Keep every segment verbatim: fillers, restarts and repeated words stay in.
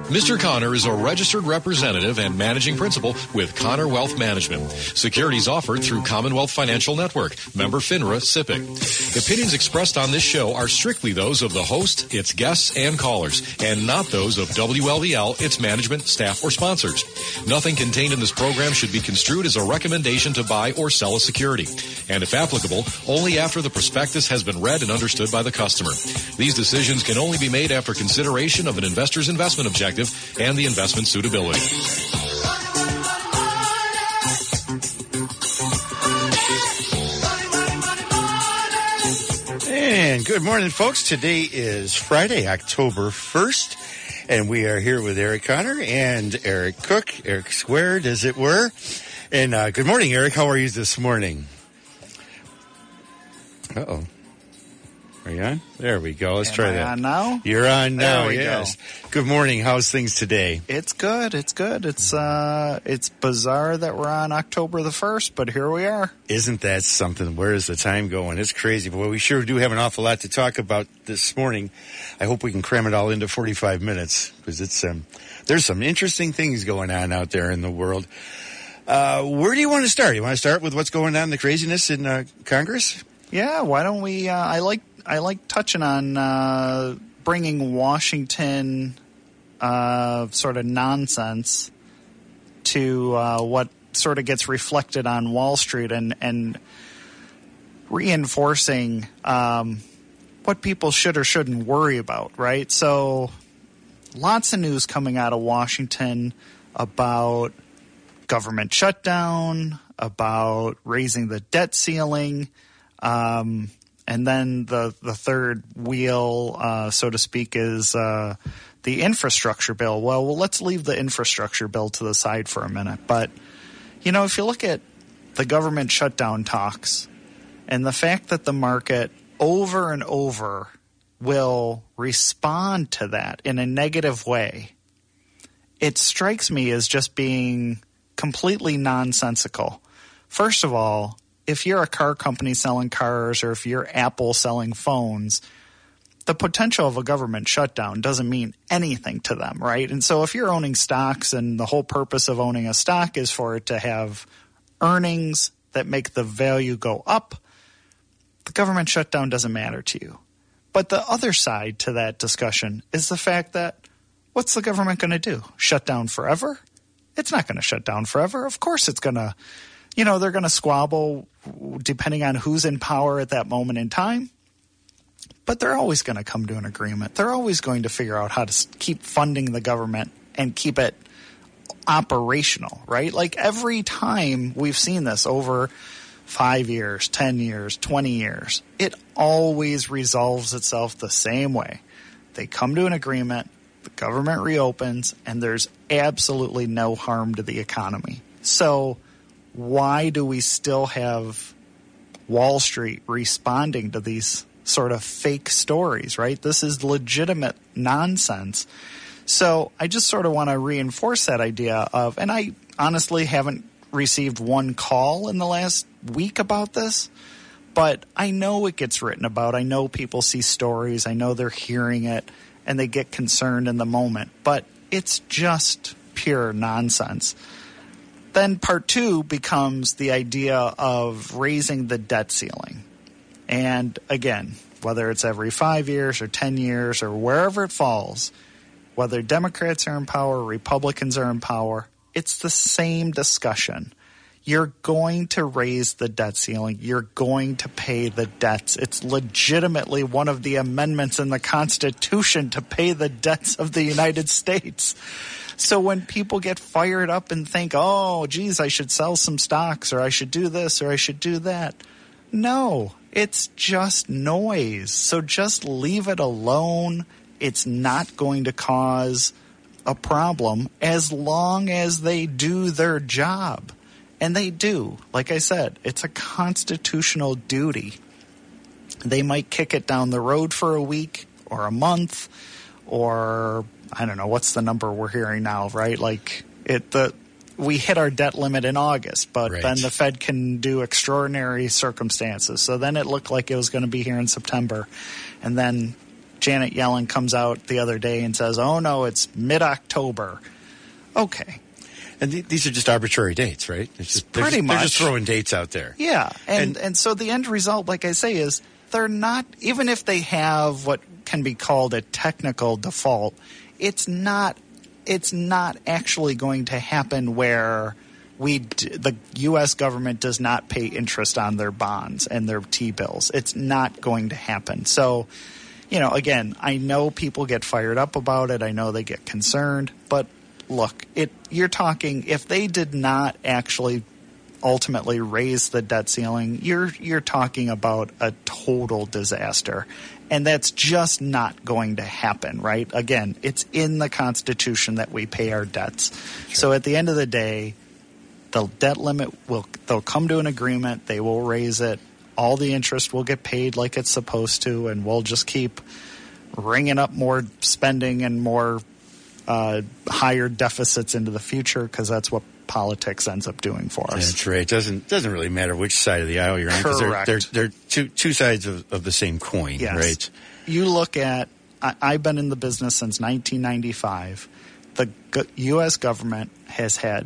Mister Connor is a registered representative and managing principal with Connor Wealth Management. Securities offered through Commonwealth Financial Network, member FINRA S I P C. Opinions expressed on this show are strictly those of the host, its guests, and callers, and not those of W L V L, its management, staff, or sponsors. Nothing contained in this program should be construed as a recommendation to buy or sell a security, and if applicable, only after the prospectus has been read and understood by the customer. These decisions can only be made after consideration of an investor's investment objective and the investment suitability. And good morning, folks. Today is Friday, October first, and we are here with Eric Connor and Eric Cook, Eric Squared, as it were. And uh, good morning, Eric. How are you this morning? Uh-oh. Are you on? There we go. Let's Am try I that. on now? You're on now. There we yes. go. Good morning. How's things today? It's good. It's good. It's uh, it's bizarre that we're on October the first, but here we are. Isn't that something? Where is the time going? It's crazy. But we sure do have an awful lot to talk about this morning. I hope we can cram it all into forty-five minutes because it's um, there's some interesting things going on out there in the world. Uh, where do you want to start? You want to start with what's going on, the craziness in uh, Congress? Yeah. Why don't we? Uh, I like. I like touching on uh, bringing Washington uh, sort of nonsense to uh, what sort of gets reflected on Wall Street and, and reinforcing um, what people should or shouldn't worry about, right? So lots of news coming out of Washington about government shutdown, about raising the debt ceiling, um and then the, the third wheel, uh, so to speak, is uh, the infrastructure bill. Well, well, let's leave the infrastructure bill to the side for a minute. But, you know, if you look at the government shutdown talks and the fact that the market over and over will respond to that in a negative way, it strikes me as just being completely nonsensical. First of all, if you're a car company selling cars or if you're Apple selling phones, the potential of a government shutdown doesn't mean anything to them, right? And so if you're owning stocks and the whole purpose of owning a stock is for it to have earnings that make the value go up, the government shutdown doesn't matter to you. But the other side to that discussion is the fact that what's the government going to do? Shut down forever? It's not going to shut down forever. Of course it's going to. You know, they're going to squabble depending on who's in power at that moment in time, but they're always going to come to an agreement. They're always going to figure out how to keep funding the government and keep it operational, right? Like every time we've seen this over five years, ten years, twenty years, it always resolves itself the same way. They come to an agreement, the government reopens, and there's absolutely no harm to the economy. So why do we still have Wall Street responding to these sort of fake stories, right? This is legitimate nonsense. So I just sort of want to reinforce that idea of, and I honestly haven't received one call in the last week about this, but I know it gets written about. I know people see stories. I know they're hearing it and they get concerned in the moment, but it's just pure nonsense. Then part two becomes the idea of raising the debt ceiling. And again, whether it's every five years or ten years or wherever it falls, whether Democrats are in power, Republicans are in power, it's the same discussion. You're going to raise the debt ceiling. You're going to pay the debts. It's legitimately one of the amendments in the Constitution to pay the debts of the United States. So when people get fired up and think, oh, geez, I should sell some stocks or I should do this or I should do that. No, it's just noise. So just leave it alone. It's not going to cause a problem as long as they do their job. And they do. Like I said, it's a constitutional duty. They might kick it down the road for a week or a month or I don't know, what's the number we're hearing now, right? Like it, the we hit our debt limit in August, but right. Then the Fed can do extraordinary circumstances. So then it looked like it was going to be here in September. And then Janet Yellen comes out the other day and says, oh, no, it's mid-October. Okay. And th- these are just arbitrary dates, right? It's just, Pretty they're just, much. They're just throwing dates out there. Yeah. And, And- and so the end result, like I say, is they're not, even if they have what can be called a technical default, it's not, it's not actually going to happen where we, d- the U S government does not pay interest on their bonds and their T-bills. It's not going to happen. So, you know, again, I know people get fired up about it. I know they get concerned. But look, it you're talking, if they did not actually ultimately raise the debt ceiling, you're you're talking about a total disaster. And that's just not going to happen, right? Again, it's in the Constitution that we pay our debts. Sure. So at the end of the day, the debt limit will, they'll come to an agreement, they will raise it, all the interest will get paid like it's supposed to, and we'll just keep ringing up more spending and more uh, higher deficits into the future, because that's what politics ends up doing for us. That's right. It doesn't doesn't really matter which side of the aisle you're on, because they're, they're, they're two, two sides of, of the same coin, yes. right? You look at, I, I've been in the business since nineteen ninety-five. The go- U S government has had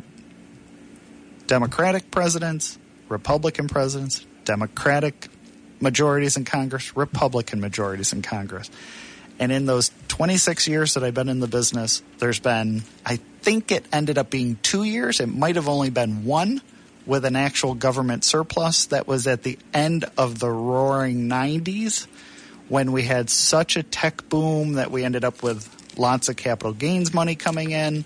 Democratic presidents, Republican presidents, Democratic majorities in Congress, Republican majorities in Congress. And in those twenty-six years that I've been in the business, there's been, I think it ended up being two years. It might have only been one with an actual government surplus. That was at the end of the roaring nineties, when we had such a tech boom that we ended up with lots of capital gains money coming in.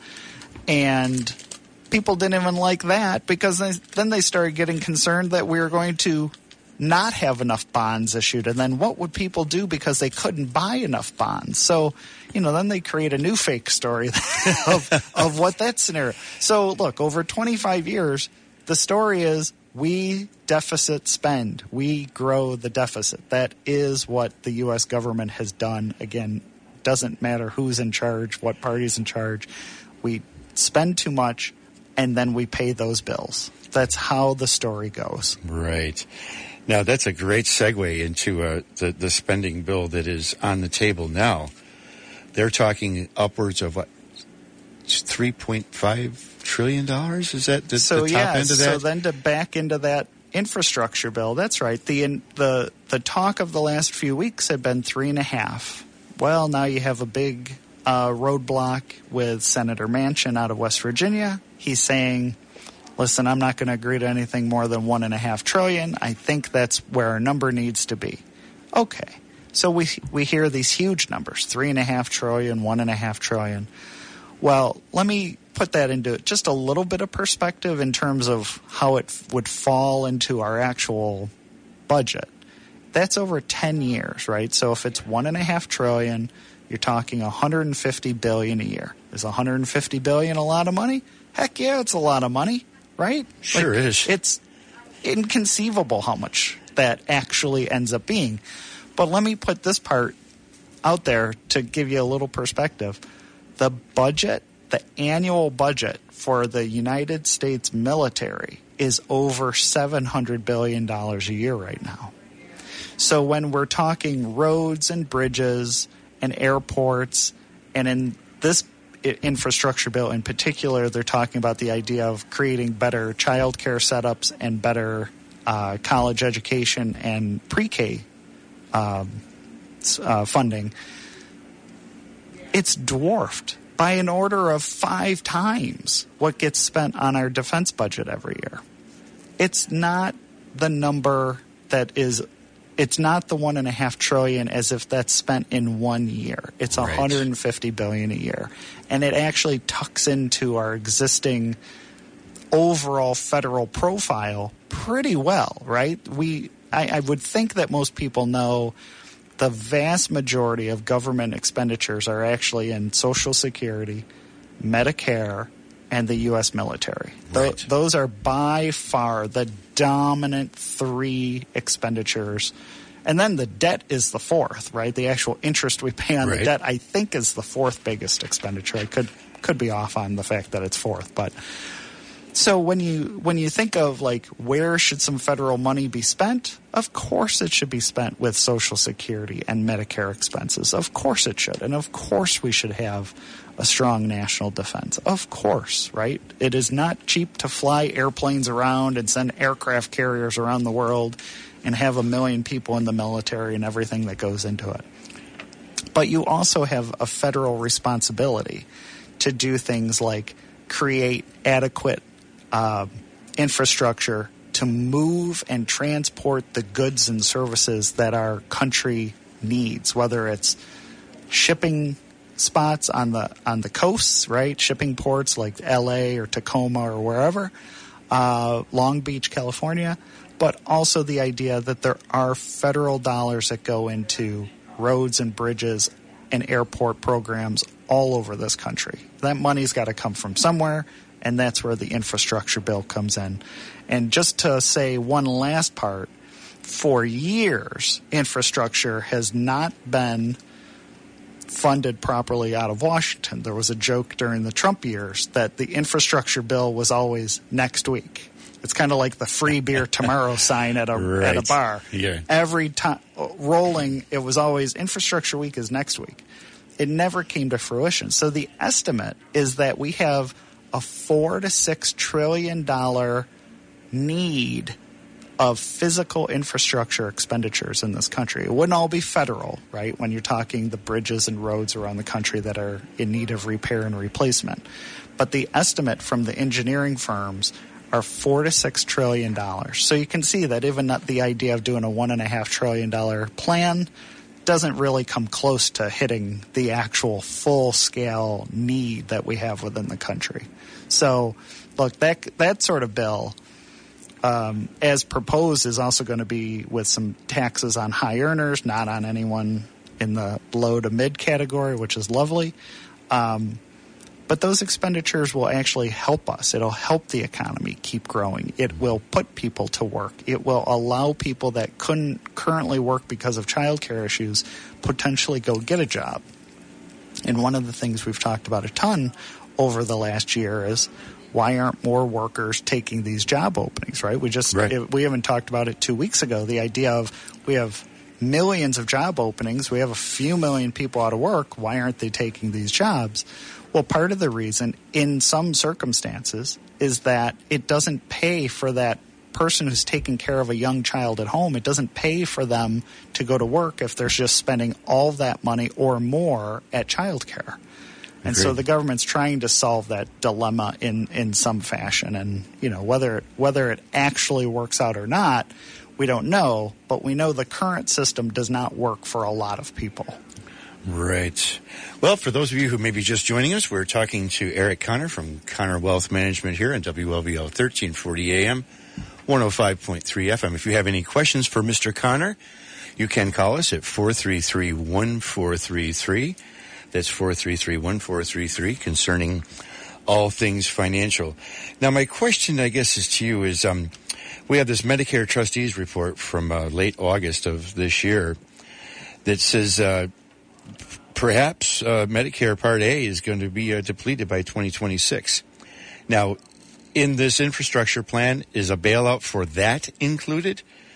And people didn't even like that, because they, then they started getting concerned that we were going to not have enough bonds issued. And then what would people do because they couldn't buy enough bonds? So, you know, then they create a new fake story of, of what that scenario. So, look, over twenty-five years, the story is we deficit spend. We grow the deficit. That is what the U S government has done. Again, doesn't matter who's in charge, what party's in charge. We spend too much, and then we pay those bills. That's how the story goes. Right. Now, that's a great segue into uh, the, the spending bill that is on the table now. They're talking upwards of, what, three point five trillion dollars? Is that the, so, the top yeah, end of that? So then to back into that infrastructure bill, that's right. The, in, the, the talk of the last few weeks had been three and a half. Well, now you have a big uh, roadblock with Senator Manchin out of West Virginia. He's saying, listen, I'm not going to agree to anything more than one and a half trillion. I think that's where our number needs to be. Okay. So we we hear these huge numbers, three and a half trillion, one and a half trillion. Well, let me put that into just a little bit of perspective in terms of how it would fall into our actual budget. That's over ten years, right? So if it's one and a half trillion, you're talking one hundred fifty billion a year. Is one hundred fifty billion a lot of money? Heck yeah, it's a lot of money. Right? Sure like, is. It's inconceivable how much that actually ends up being. But let me put this part out there to give you a little perspective. The budget, the annual budget for the United States military is over seven hundred billion dollars a year right now. So when we're talking roads and bridges and airports, and in this infrastructure bill in particular, they're talking about the idea of creating better child care setups and better uh, college education and pre-K um, uh, funding. It's dwarfed by an order of five times what gets spent on our defense budget every year. It's not the number that is It's not the one and a half trillion as if that's spent in one year. It's right. one hundred fifty billion a year. And it actually tucks into our existing overall federal profile pretty well, right? We, I, I would think that most people know the vast majority of government expenditures are actually in Social Security, Medicare, and the U S military. Right. Th- those are by far the dominant three expenditures. And then the debt is the fourth, right? The actual interest we pay on right. the debt, I think, is the fourth biggest expenditure. I could could be off on the fact that it's fourth. But So when you when you think of like where should some federal money be spent, of course it should be spent with Social Security and Medicare expenses. Of course it should. And of course we should have a strong national defense. Of course, right? It is not cheap to fly airplanes around and send aircraft carriers around the world and have a million people in the military and everything that goes into it. But you also have a federal responsibility to do things like create adequate Uh, infrastructure to move and transport the goods and services that our country needs, whether it's shipping spots on the on the coasts, right? Shipping ports like L A or Tacoma or wherever, uh, Long Beach, California, but also the idea that there are federal dollars that go into roads and bridges and airport programs all over this country. That money's got to come from somewhere. And that's where the infrastructure bill comes in. And just to say one last part, for years, infrastructure has not been funded properly out of Washington. There was a joke during the Trump years that the infrastructure bill was always next week. It's kind of like the free beer tomorrow sign at a right. at a bar. Yeah. Every time rolling, it was always infrastructure week is next week. It never came to fruition. So the estimate is that we have a four to six trillion dollar need of physical infrastructure expenditures in this country. It wouldn't all be federal, right? When you're talking the bridges and roads around the country that are in need of repair and replacement. But the estimate from the engineering firms are four to six trillion dollars. So you can see that even not the idea of doing a one and a half trillion dollar plan doesn't really come close to hitting the actual full-scale need that we have within the country. So, look, that that sort of bill, um, as proposed, is also going to be with some taxes on high earners, not on anyone in the low to mid category, which is lovely. Um, but those expenditures will actually help us. It'll help the economy keep growing. It will put people to work. It will allow people that couldn't currently work because of childcare issues potentially go get a job. And one of the things we've talked about a ton over the last year is why aren't more workers taking these job openings, right? We just right. it, we haven't talked about it two weeks ago. The idea of we have millions of job openings. We have a few million people out of work. Why aren't they taking these jobs? Well, part of the reason in some circumstances is that it doesn't pay for that person who's taking care of a young child at home. It doesn't pay for them to go to work if they're just spending all that money or more at childcare. And so the government's trying to solve that dilemma in, in some fashion. And, you know, whether it, whether it actually works out or not, we don't know. But we know the current system does not work for a lot of people. Right. Well, for those of you who may be just joining us, we're talking to Eric Conner from Conner Wealth Management here on W L V L thirteen forty A M, one oh five point three F M. If you have any questions for Mister Conner, you can call us at four three three, one four three three. That's four three three, one four three three concerning all things financial. Now, my question, I guess, is to you is um, we have this Medicare trustees report from uh, late August of this year that says uh, perhaps uh, Medicare Part A is going to be uh, depleted by twenty twenty-six. Now, in this infrastructure plan, is a bailout for that included?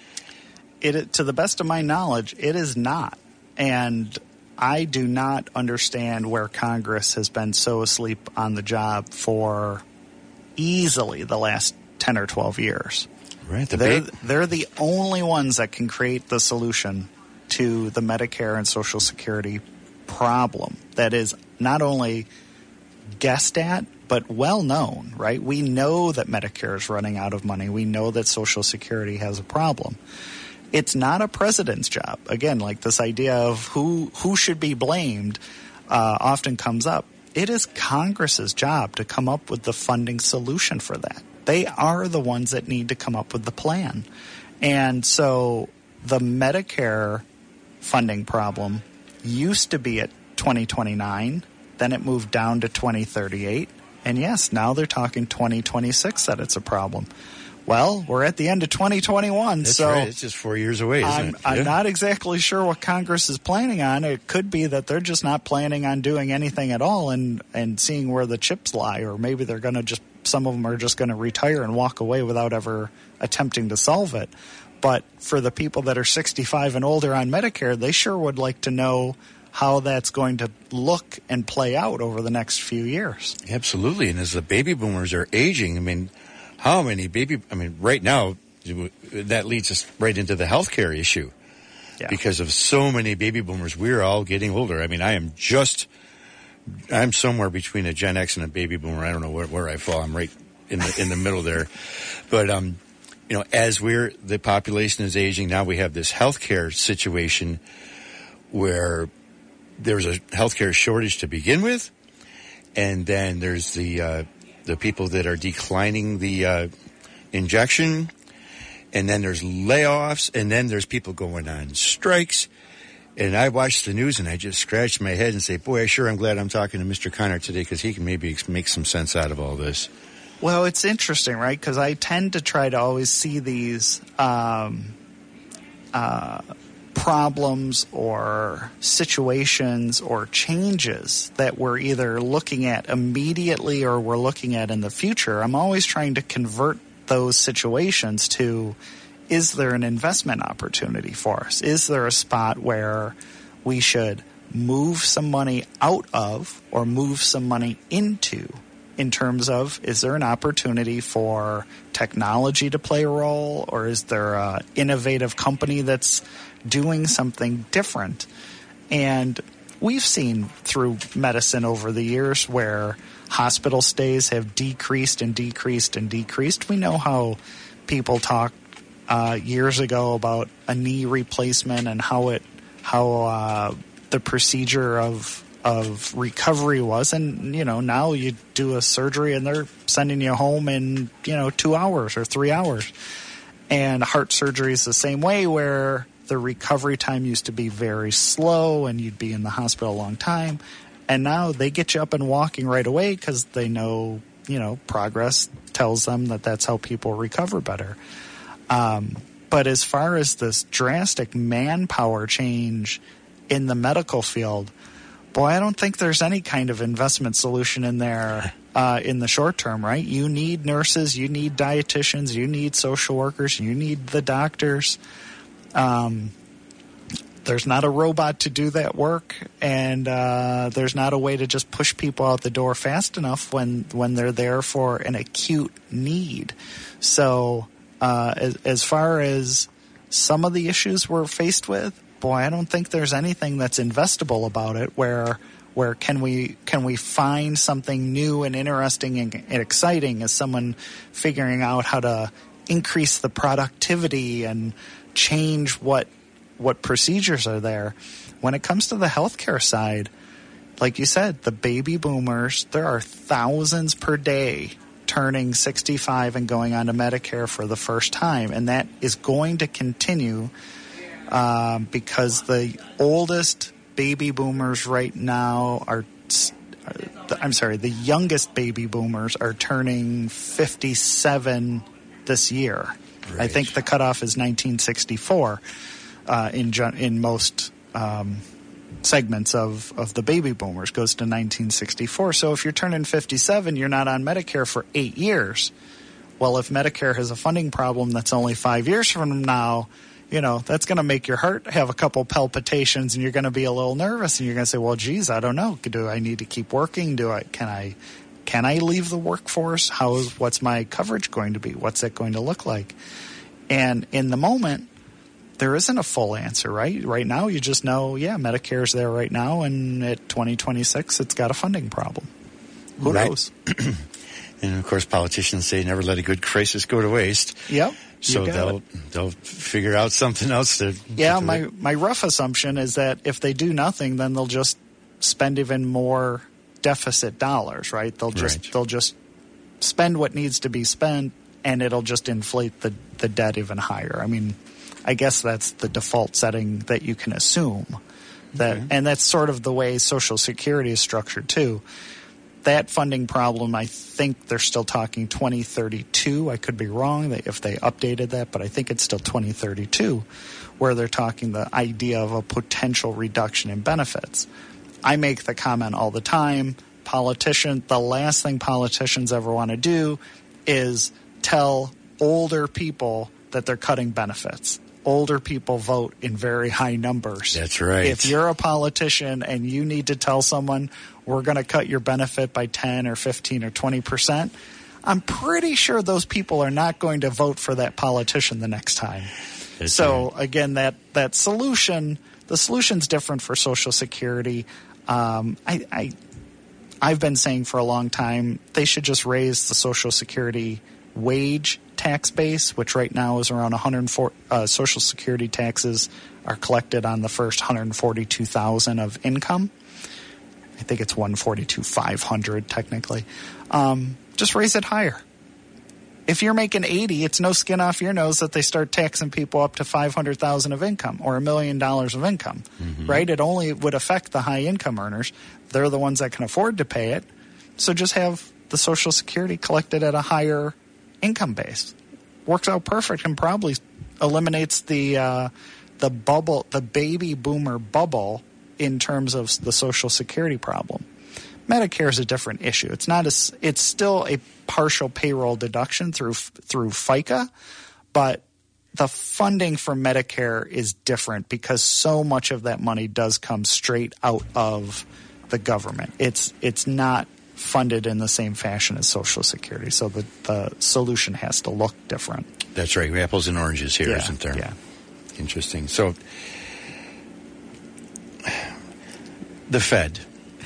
It, to the best of my knowledge, it is not. And I do not understand where Congress has been so asleep on the job for easily the last ten or twelve years. Right. The they're, big... they're the only ones that can create the solution to the Medicare and Social Security problem that is not only guessed at, but well known, right? We know that Medicare is running out of money. We know that Social Security has a problem. It's not a president's job. Again, like this idea of who who should be blamed uh, often comes up. It is Congress's job to come up with the funding solution for that. They are the ones that need to come up with the plan. And so the Medicare funding problem used to be at twenty twenty-nine, then it moved down to twenty thirty-eight, and yes, now they're talking twenty twenty-six that it's a problem. Well, we're at the end of twenty twenty-one, That's so right. It's just four years away, isn't I'm, it? I'm yeah. not exactly sure what Congress is planning on. It could be that they're just not planning on doing anything at all and, and seeing where the chips lie, or maybe they're going to just some of them are just going to retire and walk away without ever attempting to solve it. But for the people that are sixty-five and older on Medicare, they sure would like to know how that's going to look and play out over the next few years. Absolutely. And as the baby boomers are aging, I mean, how many baby, I mean, right now, that leads us right into the healthcare issue. Yeah. Because of so many baby boomers, we're all getting older. I mean, I am just, I'm somewhere between a Gen X and a baby boomer. I don't know where, where I fall. I'm right in the, in the middle there. But, um, you know, as we're, the population is aging, now we have this healthcare situation where there's a healthcare shortage to begin with, and then there's the uh, the people that are declining the uh, injection, and then there's layoffs, and then there's people going on strikes. And I watch the news, and I just scratch my head and say, boy, I sure am glad I'm talking to Mister Connor today, because he can maybe make some sense out of all this. Well, it's interesting, right? Because I tend to try to always see these um, uh problems or situations or changes that we're either looking at immediately or we're looking at in the future. I'm always trying to convert those situations to, is there an investment opportunity for us? Is there a spot where we should move some money out of or move some money into, in terms of, is there an opportunity for technology to play a role, or is there an innovative company that's doing something different? And we've seen through medicine over the years where hospital stays have decreased and decreased and decreased. We know how people talked uh, years ago about a knee replacement and how it, how uh, the procedure of of recovery was, and you know, now you do a surgery and they're sending you home in, you know, two hours or three hours. And heart surgery is the same way, where the recovery time used to be very slow and you'd be in the hospital a long time, and now they get you up and walking right away because they know, you know, progress tells them that that's how people recover better. Um, but as far as this drastic manpower change in the medical field, boy, I don't think there's any kind of investment solution in there uh, in the short term, right? You need nurses, you need dietitians, you need social workers, you need the doctors. Um, there's not a robot to do that work, and uh, there's not a way to just push people out the door fast enough when, when they're there for an acute need. So uh, as, as far as some of the issues we're faced with, boy, I don't think there's anything that's investable about it. Where, where can we can we find something new and interesting and, and exciting as someone figuring out how to increase the productivity and change what what procedures are there. When it comes to the healthcare side, like you said, the baby boomers, there are thousands per day turning sixty-five and going on to Medicare for the first time, and that is going to continue. Um, because the oldest baby boomers right now are, I'm sorry, the youngest baby boomers are turning fifty-seven this year. Right. I think the cutoff is nineteen sixty-four uh, in in most um, segments of, of the baby boomers goes to nineteen sixty-four. So if you're turning fifty-seven, you're not on Medicare for eight years. Well, if Medicare has a funding problem that's only five years from now, you know, that's going to make your heart have a couple palpitations, and you're going to be a little nervous, and you're going to say, well, geez, I don't know. Do I need to keep working? Do I, can I, can I leave the workforce? How is, what's my coverage going to be? What's that going to look like? And in the moment, there isn't a full answer, right? Right now, you just know, yeah, Medicare's there right now, and at twenty twenty-six, it's got a funding problem. Who right. knows? And, of course, politicians say never let a good crisis go to waste. Yep. So they'll it. they'll figure out something else to. Yeah, to my, my rough assumption is that if they do nothing, then they'll just spend even more deficit dollars, right? They'll just right. they'll just spend what needs to be spent, and it'll just inflate the, the debt even higher. I mean, I guess that's the default setting that you can assume. That okay. And that's sort of the way Social Security is structured too. That funding problem, I think they're still talking twenty thirty-two. I could be wrong if they updated that, but I think it's still twenty thirty-two, where they're talking the idea of a potential reduction in benefits. I make the comment all the time, politician, the last thing politicians ever want to do is tell older people that they're cutting benefits. Older people vote in very high numbers. That's right. If you're a politician and you need to tell someone we're going to cut your benefit by ten or fifteen or twenty percent, I'm pretty sure those people are not going to vote for that politician the next time. That's so right. again, that, that solution, the solution's different for Social Security. Um, I, I, I've been saying for a long time they should just raise the Social Security wage tax base, which right now is around one hundred four. Uh, Social Security taxes are collected on the first one hundred forty-two thousand of income. I think it's one hundred forty-two thousand five hundred technically. Um, just raise it higher. If you're making eighty, it's no skin off your nose that they start taxing people up to five hundred thousand of income or a million dollars of income, mm-hmm. right? It only would affect the high income earners. They're the ones that can afford to pay it. So just have the Social Security collected at a higher income base. Works out perfect and probably eliminates the uh, the bubble, the baby boomer bubble in terms of the Social Security problem. Medicare is a different issue. It's not a, it's still a partial payroll deduction through through FICA, but the funding for Medicare is different because so much of that money does come straight out of the government. It's it's not funded in the same fashion as Social Security, so the, the solution has to look different. That's right. Apples and oranges here, yeah, isn't there? Yeah. Interesting. So, the Fed.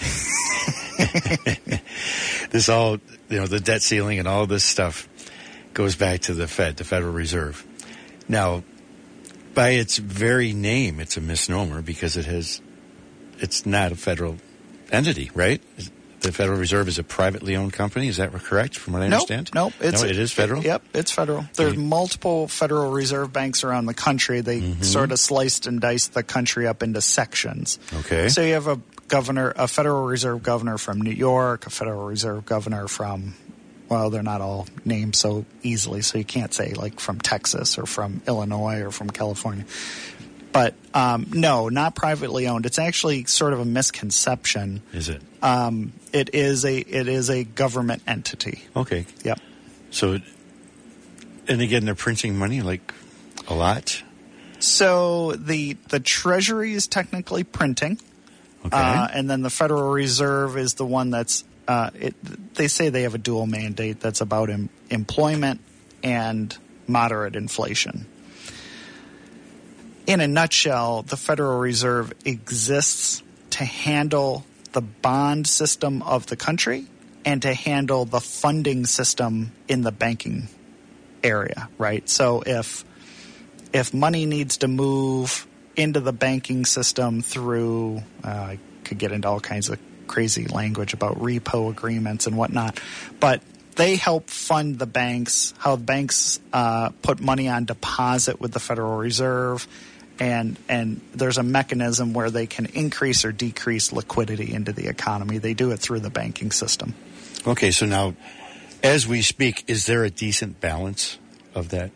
This all, you know, the debt ceiling and all this stuff goes back to the Fed, the Federal Reserve. Now, by its very name, it's a misnomer because it has, it's not a federal entity, right? The Federal Reserve is a privately owned company. Is that correct, from what I nope, understand? Nope. It's no, it is federal? It, yep, it's federal. There's okay. multiple Federal Reserve banks around the country. They mm-hmm. sort of sliced and diced the country up into sections. Okay. So you have a governor, a Federal Reserve governor from New York, a Federal Reserve governor from, well, they're not all named so easily, so you can't say like from Texas or from Illinois or from California. But um, no, not privately owned. It's actually sort of a misconception. Is it? Um, it is a it is a government entity. Okay. Yep. So, and again, they're printing money like a lot. So the the Treasury is technically printing, okay, uh, and then the Federal Reserve is the one that's. Uh, it, they say they have a dual mandate that's about em- employment and moderate inflation. In a nutshell, the Federal Reserve exists to handle the bond system of the country and to handle the funding system in the banking area, right? So if if money needs to move into the banking system through, uh, I could get into all kinds of crazy language about repo agreements and whatnot, but they help fund the banks, how banks uh, put money on deposit with the Federal Reserve. And and there's a mechanism where they can increase or decrease liquidity into the economy. They do it through the banking system. Okay, so now, as we speak, is there a decent balance of that?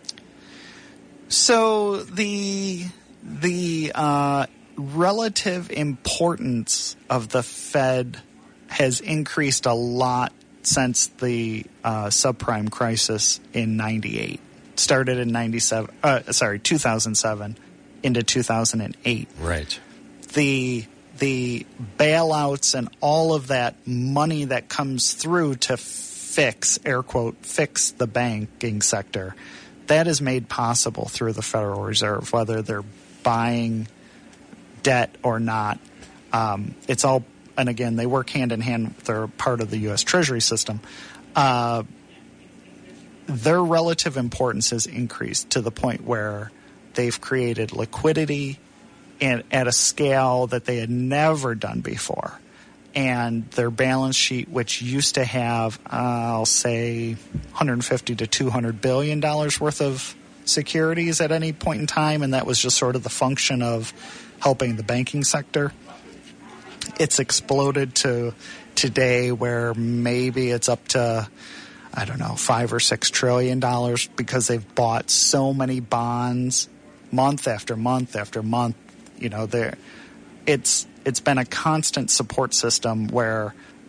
So the the uh, relative importance of the Fed has increased a lot since the uh, subprime crisis in ninety-eight. Started in ninety-seven. Uh, sorry, two thousand seven. Into two thousand eight. Right. The the bailouts and all of that money that comes through to fix, air quote, fix the banking sector, that is made possible through the Federal Reserve, whether they're buying debt or not. Um, it's all, and again, they work hand in hand. They're part of the U S Treasury system. Uh, their relative importance has increased to the point where they've created liquidity and at a scale that they had never done before. And their balance sheet, which used to have, uh, I'll say, one hundred fifty to two hundred billion dollars worth of securities at any point in time, and that was just sort of the function of helping the banking sector. It's exploded to today where maybe it's up to, I don't know, five or six trillion dollars because they've bought so many bonds month after month after month. You know, there, it's it's been a constant support system where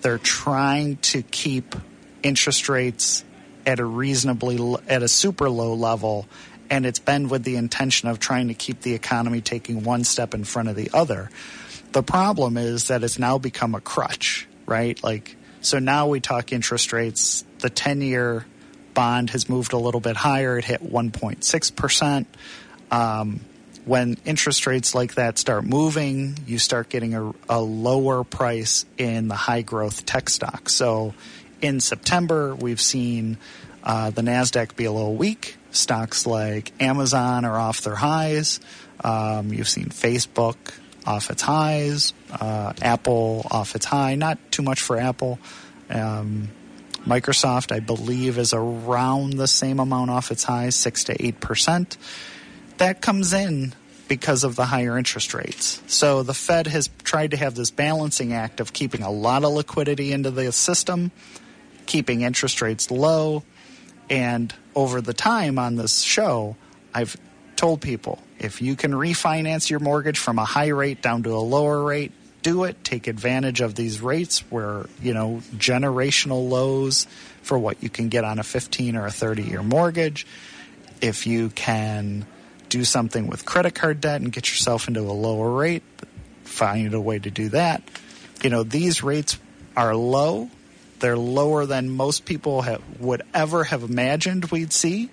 They're trying to keep interest rates at a reasonably, at a super low level, and it's been with the intention of trying to keep the economy taking one step in front of the other. The problem is that it's now become a crutch, right? Like, so now we talk interest rates. The ten-year bond has moved a little bit higher. It hit one point six percent. Um, when interest rates like that start moving, you start getting a, a lower price in the high-growth tech stocks. So in September, we've seen uh, the NASDAQ be a little weak. Stocks like Amazon are off their highs. Um, you've seen Facebook off its highs, uh, Apple off its high. Not too much for Apple. Um, Microsoft, I believe, is around the same amount off its highs, six to eight percent. That comes in because of the higher interest rates. So the Fed has tried to have this balancing act of keeping a lot of liquidity into the system, keeping interest rates low, and over the time on this show, I've told people, if you can refinance your mortgage from a high rate down to a lower rate, do it. Take advantage of these rates where, you know, generational lows for what you can get on a fifteen or a thirty-year mortgage. If you can do something with credit card debt and get yourself into a lower rate, find a way to do that. You know, these rates are low. They're lower than most people have, would ever have imagined we'd see.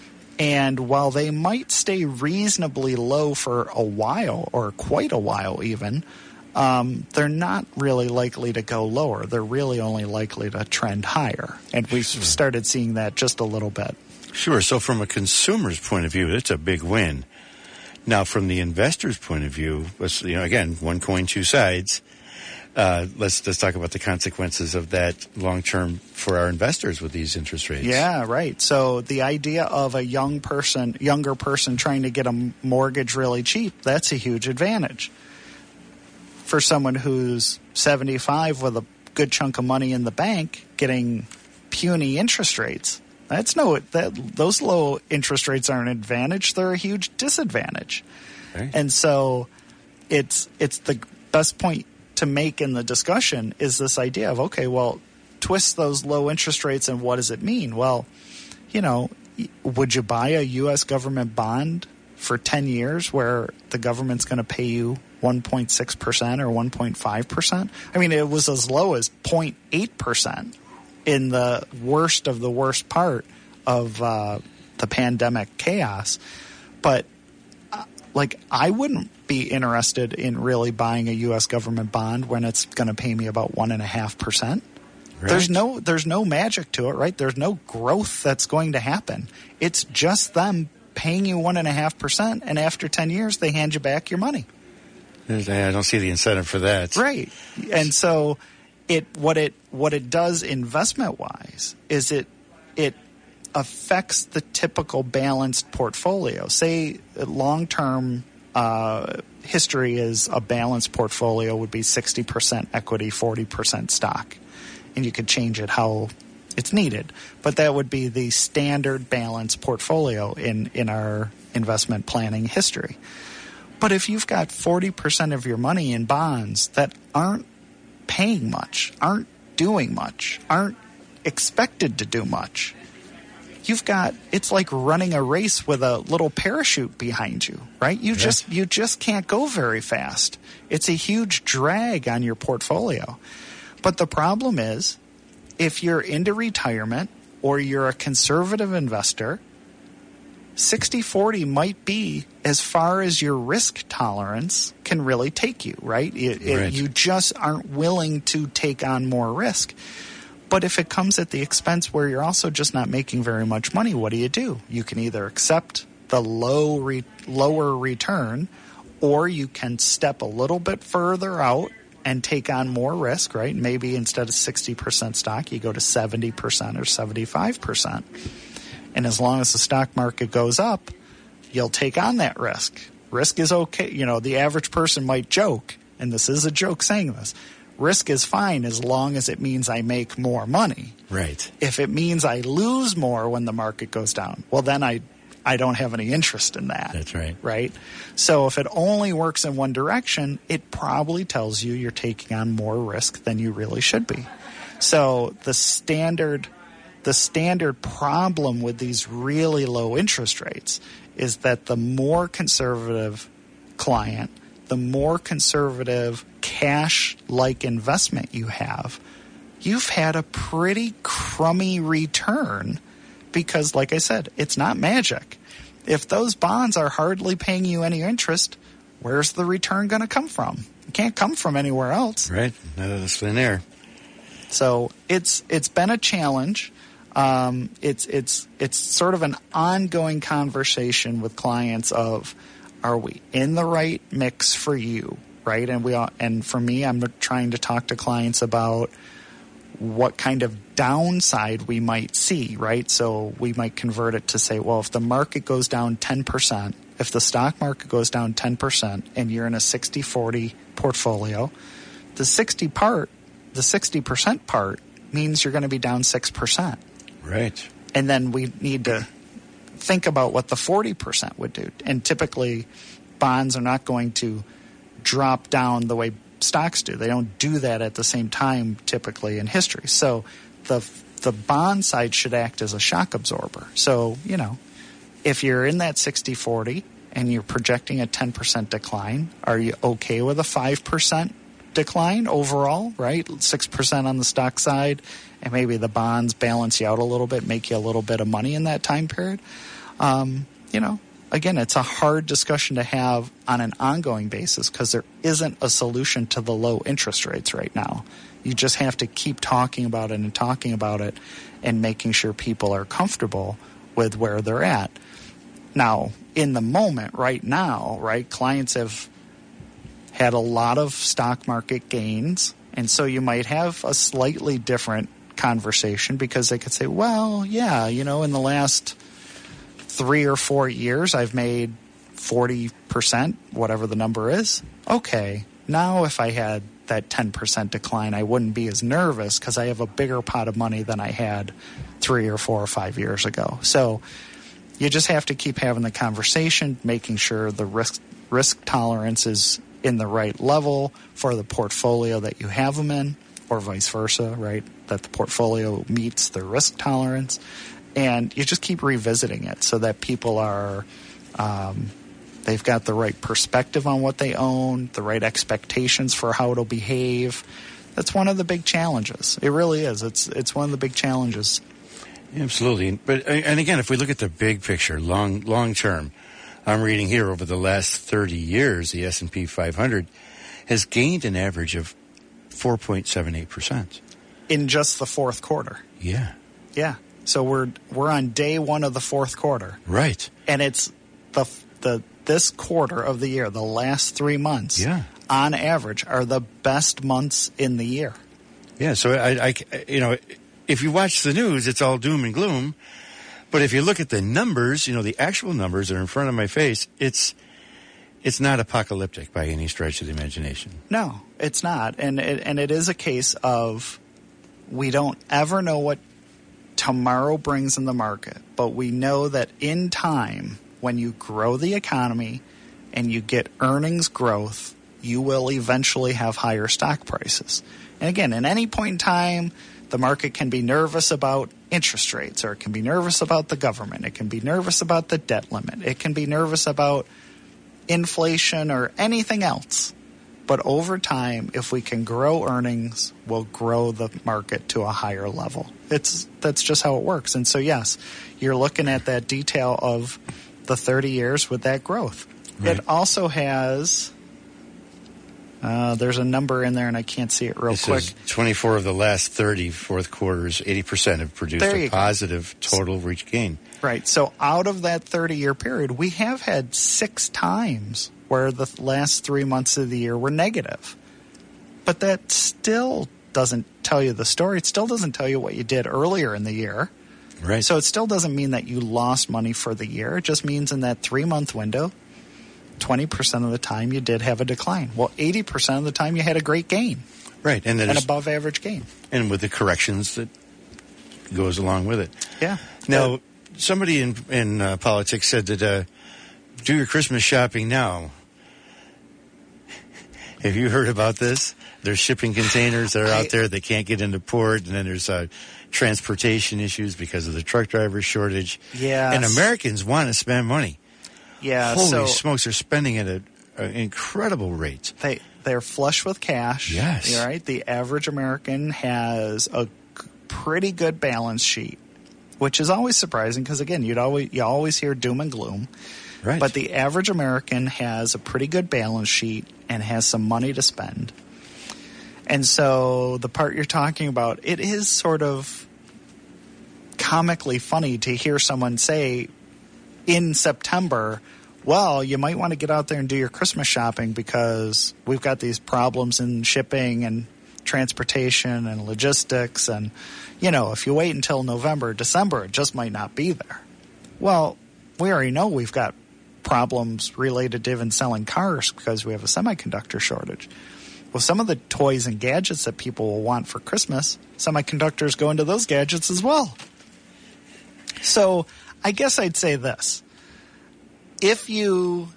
And while they might stay reasonably low for a while, or quite a while even, um, they're not really likely to go lower. They're really only likely to trend higher. And we've started seeing that just a little bit. Sure. So from a consumer's point of view, it's a big win. Now, from the investor's point of view, let's, you know, again, one coin, two sides. Uh, let's let's talk about the consequences of that long term for our investors with these interest rates. Yeah, right. So the idea of a young person, younger person trying to get a mortgage really cheap, that's a huge advantage. For someone who's seventy-five with a good chunk of money in the bank, getting puny interest rates, that's no that those low interest rates aren't an advantage; they're a huge disadvantage. Okay. And so, it's it's the best point to make in the discussion is this idea of, okay, well, twist those low interest rates and what does it mean? Well, you know, would you buy a U S government bond for ten years where the government's going to pay you one point six percent or one point five percent? I mean, it was as low as zero point eight percent in the worst of the worst part of uh, the pandemic chaos. But uh, like, I wouldn't be interested in really buying a U S government bond when it's going to pay me about one and a half percent. There's no, there's no magic to it, right? There's no growth that's going to happen. It's just them paying you one and a half percent, and after ten years, they hand you back your money. I don't see the incentive for that, right? And so, it what it what it does investment wise is it it affects the typical balanced portfolio. Say long term. Uh, history is a balanced portfolio would be sixty percent equity, forty percent stock. And you could change it how it's needed. But that would be the standard balanced portfolio in, in our investment planning history. But if you've got forty percent of your money in bonds that aren't paying much, aren't doing much, aren't expected to do much, you've got, it's like running a race with a little parachute behind you, right? You yeah. just you just can't go very fast. It's a huge drag on your portfolio. But the problem is, if you're into retirement or you're a conservative investor, sixty forty might be as far as your risk tolerance can really take you, right? It, right. It, you just aren't willing to take on more risk. But if it comes at the expense where you're also just not making very much money, what do you do? You can either accept the low re- lower return, or you can step a little bit further out and take on more risk, right? Maybe instead of sixty percent stock, you go to seventy percent or seventy-five percent. And as long as the stock market goes up, you'll take on that risk. Risk is okay. You know, the average person might joke, and this is a joke saying this, risk is fine as long as it means I make more money. Right. If it means I lose more when the market goes down, well, then I I don't have any interest in that. That's right. Right? So if it only works in one direction, it probably tells you you're taking on more risk than you really should be. So the standard the standard problem with these really low interest rates is that the more conservative client, the more conservative cash-like investment you have, you've had a pretty crummy return because, like I said, it's not magic. If those bonds are hardly paying you any interest, where's the return going to come from? It can't come from anywhere else. Right. None of this thin air. So it's it's been a challenge. Um, it's it's it's sort of an ongoing conversation with clients of, are we in the right mix for you, right? And we are, and for me, I'm trying to talk to clients about what kind of downside we might see, right? So we might convert it to say, well, if the market goes down ten percent, if the stock market goes down ten percent and you're in a sixty forty portfolio, the sixty part, the sixty percent part means you're going to be down six percent. Right. And then we need to think about what the forty percent would do. And typically, bonds are not going to drop down the way stocks do. They don't do that at the same time typically in history. So the the bond side should act as a shock absorber. So, you know, if you're in that sixty forty and you're projecting a ten percent decline, are you okay with a five percent decline overall, right? six percent on the stock side, and maybe the bonds balance you out a little bit, make you a little bit of money in that time period. Um, you know, again, it's a hard discussion to have on an ongoing basis because there isn't a solution to the low interest rates right now. You just have to keep talking about it and talking about it and making sure people are comfortable with where they're at. Now, in the moment right now, right, clients have had a lot of stock market gains, and so you might have a slightly different conversation because they could say, well, yeah, you know, in the last three or four years, I've made forty percent, whatever the number is. Okay, now if I had that ten percent decline, I wouldn't be as nervous because I have a bigger pot of money than I had three or four or five years ago. So you just have to keep having the conversation, making sure the risk risk tolerance is in the right level for the portfolio that you have them in, or vice versa, right? That the portfolio meets the risk tolerance. And you just keep revisiting it so that people are, um, they've got the right perspective on what they own, the right expectations for how it'll behave. That's one of the big challenges. It really is. It's it's one of the big challenges. Absolutely. But and again, if we look at the big picture, long long term, I'm reading here over the last thirty years, the S and P five hundred has gained an average of four point seven eight percent. In just the fourth quarter. Yeah. Yeah. So we're we're on day one of the fourth quarter. Right. And it's the the this quarter of the year, the last three months, yeah, on average, are the best months in the year. Yeah. So I, I you know, if you watch the news, it's all doom and gloom. But if you look at the numbers, you know, the actual numbers that are in front of my face, it's it's not apocalyptic by any stretch of the imagination. No, it's not. And it, and it is a case of we don't ever know what tomorrow brings in the market, but we know that in time, when you grow the economy and you get earnings growth, you will eventually have higher stock prices. And again, at any point in time, the market can be nervous about interest rates, or it can be nervous about the government. It can be nervous about the debt limit. It can be nervous about inflation or anything else. But over time, if we can grow earnings, we'll grow the market to a higher level. It's that's just how it works. And so, yes, you're looking at that detail of the thirty years with that growth. Right. It also has... Uh, there's a number in there, and I can't see it real this quick. Is twenty-four of the last thirty fourth quarters, eighty percent have produced a positive go. total reach gain. Right. So out of that thirty-year period, we have had six times where the last three months of the year were negative. But that still doesn't tell you the story. It still doesn't tell you what you did earlier in the year. Right. So it still doesn't mean that you lost money for the year. It just means in that three-month window, twenty percent of the time you did have a decline. Well, eighty percent of the time you had a great gain. Right. And then an above average gain. And with the corrections that goes along with it. Yeah. Now, uh, somebody in in uh, politics said that uh, do your Christmas shopping now. Have you heard about this? There's shipping containers that are out there that can't get into port, and then there's uh, transportation issues because of the truck driver shortage. Yeah, and Americans want to spend money. Yeah, holy so smokes, they're spending at an incredible rate. They they're flush with cash. Yes, all right. The average American has a pretty good balance sheet, which is always surprising because again, you'd always you always hear doom and gloom. Right. But the average American has a pretty good balance sheet and has some money to spend. And so the part you're talking about, it is sort of comically funny to hear someone say in September, well, you might want to get out there and do your Christmas shopping because we've got these problems in shipping and transportation and logistics. And, you know, if you wait until November, December, it just might not be there. Well, we already know we've got problems related to even selling cars because we have a semiconductor shortage. Well, some of the toys and gadgets that people will want for Christmas, semiconductors go into those gadgets as well. So I guess I'd say this. If you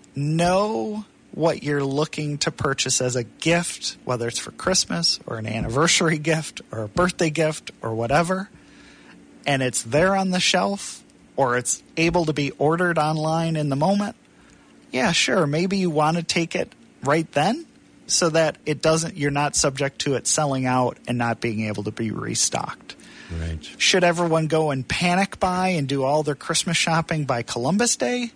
know what you're looking to purchase as a gift, whether it's for Christmas or an anniversary gift or a birthday gift or whatever, and it's there on the shelf, or it's able to be ordered online in the moment, yeah, sure, maybe you want to take it right then so that it doesn't, you're not subject to it selling out and not being able to be restocked. Right. Should everyone go and panic buy and do all their Christmas shopping by Columbus Day?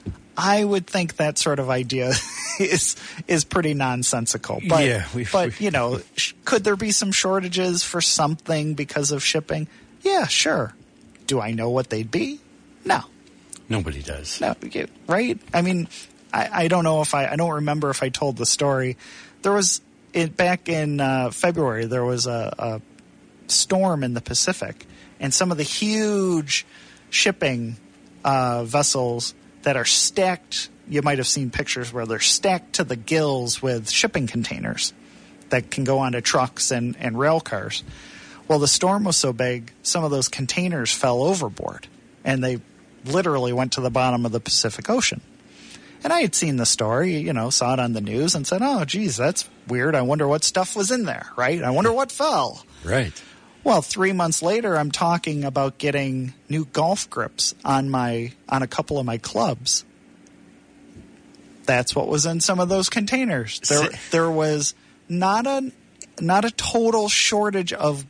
I would think that sort of idea is is pretty nonsensical. But, yeah, we, but you know, sh- could there be some shortages for something because of shipping? Yeah, sure. Do I know what they'd be? No. Nobody does. No, right? I mean, I, I don't know if I, I don't remember if I told the story. There was, it, back in uh, February, there was a, a storm in the Pacific, and some of the huge shipping uh, vessels that are stacked, you might have seen pictures where they're stacked to the gills with shipping containers that can go onto trucks and, and rail cars. Well, the storm was so big, some of those containers fell overboard, and they literally went to the bottom of the Pacific Ocean. And I had seen the story, you know, saw it on the news and said, oh, geez, that's weird. I wonder what stuff was in there, right? I wonder what fell. Right. Well, three months later, I'm talking about getting new golf grips on my on a couple of my clubs. That's what was in some of those containers. There, there was not a not a total shortage of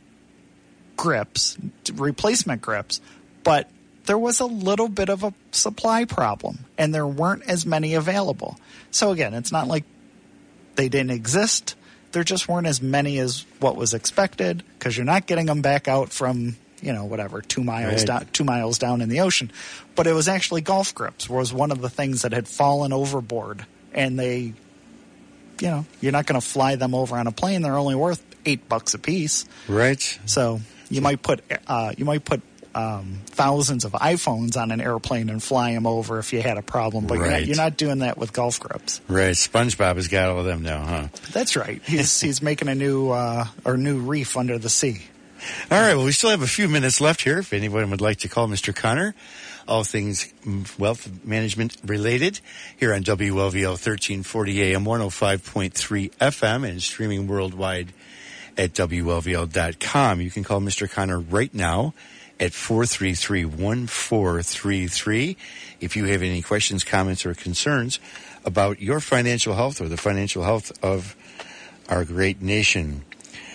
grips, replacement grips, but there was a little bit of a supply problem, and there weren't as many available. So again, it's not like they didn't exist. There just weren't as many as what was expected because you're not getting them back out from, you know, whatever, two miles right. down, two miles down in the ocean. But it was actually golf grips was one of the things that had fallen overboard, and they, you know, you're not going to fly them over on a plane. They're only worth eight bucks a piece. Right. So you might put, uh, you might put. Um, thousands of iPhones on an airplane and fly them over if you had a problem, but right. you're, not, you're not doing that with golf grips. Right. SpongeBob has got all of them now, huh? That's right. He's he's making a new uh, or new reef under the sea. All right. Well, we still have a few minutes left here. If anyone would like to call Mister Connor, all things wealth management related, here on W L V L thirteen forty A M, one oh five point three F M, and streaming worldwide at W L V L dot com. You can call Mister Connor right now at four three three, one four three three if you have any questions, comments, or concerns about your financial health or the financial health of our great nation.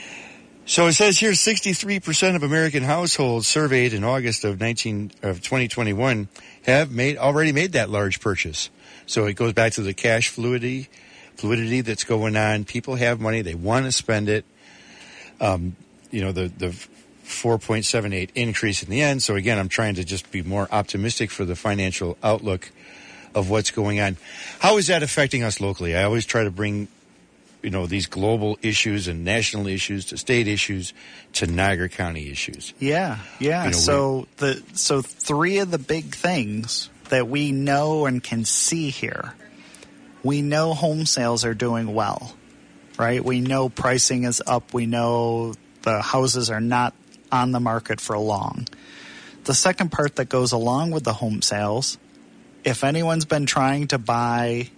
So it says here sixty-three percent of American households surveyed in August of nineteen of twenty twenty-one have made already made that large purchase. So it goes back to the cash fluidity fluidity that's going on. People have money, they want to spend it. Um, you know, the the four point seven eight increase in the end. So again, I'm trying to just be more optimistic for the financial outlook of what's going on. How is that affecting us locally? I always try to bring, you know, these global issues and national issues to state issues to Niagara County issues. Yeah, yeah. You know, so the so three of the big things that we know and can see here. We know home sales are doing well, right? We know pricing is up. We know the houses are not on the market for long. the second part that goes along with the home sales, if anyone's been trying to buy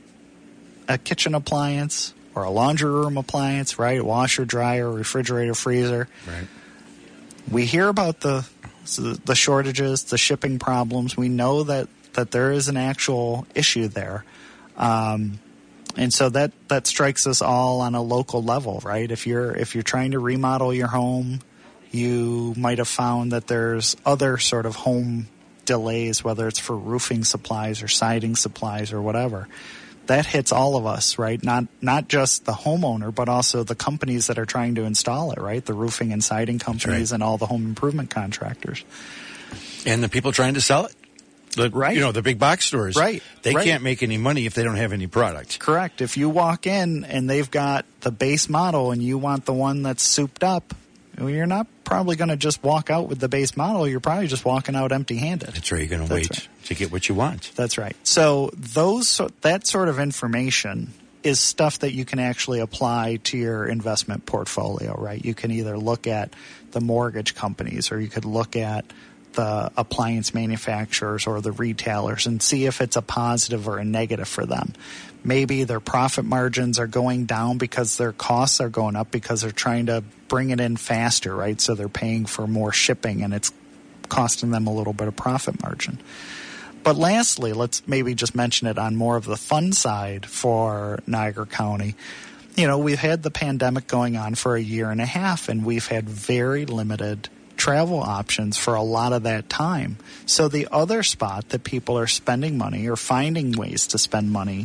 a kitchen appliance or a laundry room appliance, right, washer, dryer, refrigerator, freezer, right, we hear about the the shortages, the shipping problems. We know that, that there is an actual issue there. Um, and so that, that strikes us all on a local level, right? If you're if you're trying to remodel your home, you might have found that there's other sort of home delays, whether it's for roofing supplies or siding supplies or whatever. That hits all of us, right? Not not just the homeowner, but also the companies that are trying to install it, right? The roofing and siding companies, right, and all the home improvement contractors. And the people trying to sell it. The, right. You know, the big box stores. Right. They right. can't make any money if they don't have any product. Correct. If you walk in and they've got the base model and you want the one that's souped up, well, you're not probably going to just walk out with the base model. You're probably just walking out empty-handed. That's right. You're going to wait right. to get what you want. That's right. So those that sort of information is stuff that you can actually apply to your investment portfolio, right? You can either look at the mortgage companies or you could look at the appliance manufacturers or the retailers and see if it's a positive or a negative for them. Maybe their profit margins are going down because their costs are going up because they're trying to bring it in faster, right? So they're paying for more shipping and it's costing them a little bit of profit margin. But lastly, let's maybe just mention it on more of the fun side for Niagara County. You know, we've had the pandemic going on for a year and a half and we've had very limited travel options for a lot of that time. So the other spot that people are spending money or finding ways to spend money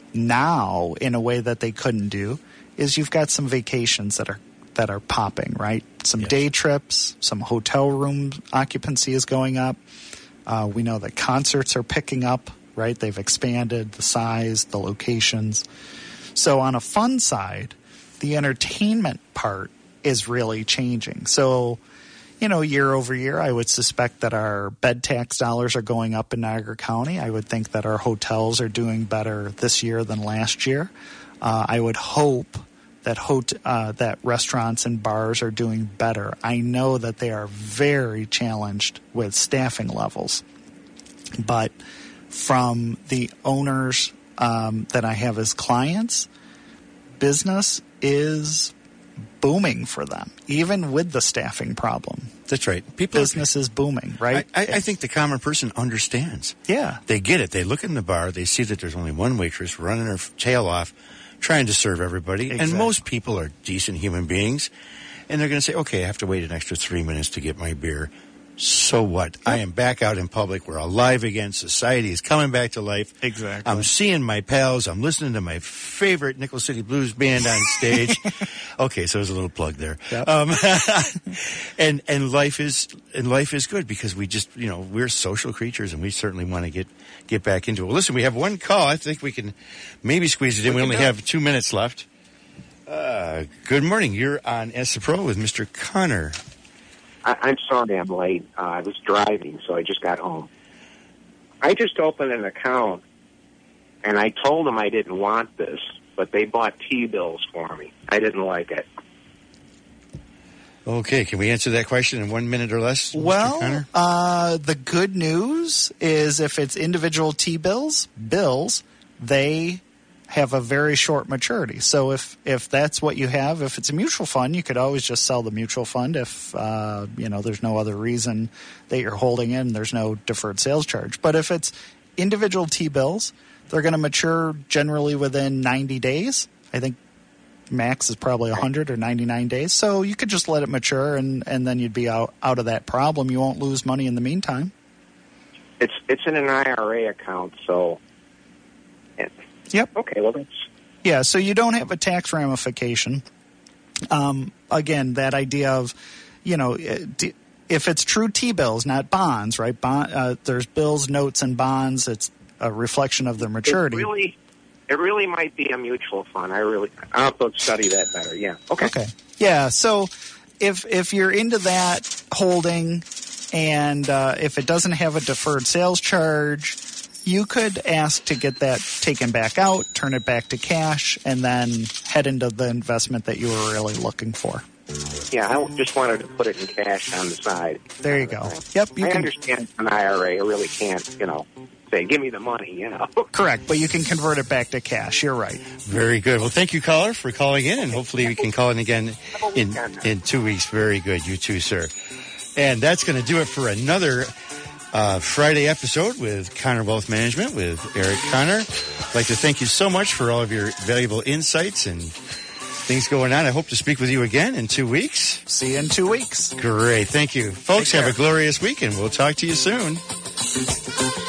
now in a way that they couldn't do is you've got some vacations that are that are popping, right? Some yes. day trips, some hotel room occupancy is going up. Uh, we know that concerts are picking up, right? They've expanded the size, the locations. So on a fun side, the entertainment part is really changing. So, you know, year over year, I would suspect that our bed tax dollars are going up in Niagara County. I would think that our hotels are doing better this year than last year. Uh, I would hope that hot- uh, that restaurants and bars are doing better. I know that they are very challenged with staffing levels. But from the owners um, that I have as clients, business is booming for them, even with the staffing problem. That's right. People Business are, is booming, right? I, I, I think the common person understands. Yeah. They get it. They look in the bar. They see that there's only one waitress running her tail off, trying to serve everybody. Exactly. And most people are decent human beings. And they're going to say, okay, I have to wait an extra three minutes to get my beer. So what? Yep. I am back out in public. We're alive again. Society is coming back to life. Exactly. I'm seeing my pals. I'm listening to my favorite Nickel City Blues band on stage. Okay, so there's a little plug there. Yep. Um, and and life is and life is good because we just you know we're social creatures and we certainly want to get get back into it. Well, listen, we have one call. I think we can maybe squeeze it in. We, we only have two minutes left. Uh, good morning. You're on S Pro with Mister Connor. I, I'm sorry I'm late. Uh, I was driving, so I just got home. I just opened an account, and I told them I didn't want this, but they bought T-bills for me. I didn't like it. Okay, can we answer that question in one minute or less, well, Mister Connor? Uh, the good news is if it's individual T-bills, bills, they have a very short maturity. So if, if that's what you have, if it's a mutual fund, you could always just sell the mutual fund if, uh, you know, there's no other reason that you're holding in, there's no deferred sales charge. But if it's individual T-bills, they're going to mature generally within ninety days. I think max is probably one hundred or ninety-nine days. So you could just let it mature and, and then you'd be out, out of that problem. You won't lose money in the meantime. It's, it's in an I R A account, so... Yep. Okay, well, that's... Yeah, so you don't have a tax ramification. Um, again, that idea of, you know, if it's true T-bills, not bonds, right? Bond, uh, there's bills, notes, and bonds. It's a reflection of their maturity. It really, it really might be a mutual fund. I really... I'll have to study that better, yeah. Okay. Okay. Yeah, so if if you're into that holding and uh, if it doesn't have a deferred sales charge... You could ask to get that taken back out, turn it back to cash, and then head into the investment that you were really looking for. Yeah, I just wanted to put it in cash on the side. There you go. Yep, you I can. understand an I R A. I really can't, you know, say, give me the money, you know. Correct, but you can convert it back to cash. You're right. Very good. Well, thank you, caller, for calling in, and hopefully we can call in again in, in two weeks. Very good. You too, sir. And that's going to do it for another uh, Friday episode with Connor Wealth Management with Eric Connor. I'd like to thank you so much for all of your valuable insights and things going on. I hope to speak with you again in two weeks. See you in two weeks. Great. Thank you. Folks, have a glorious week, and we'll talk to you soon.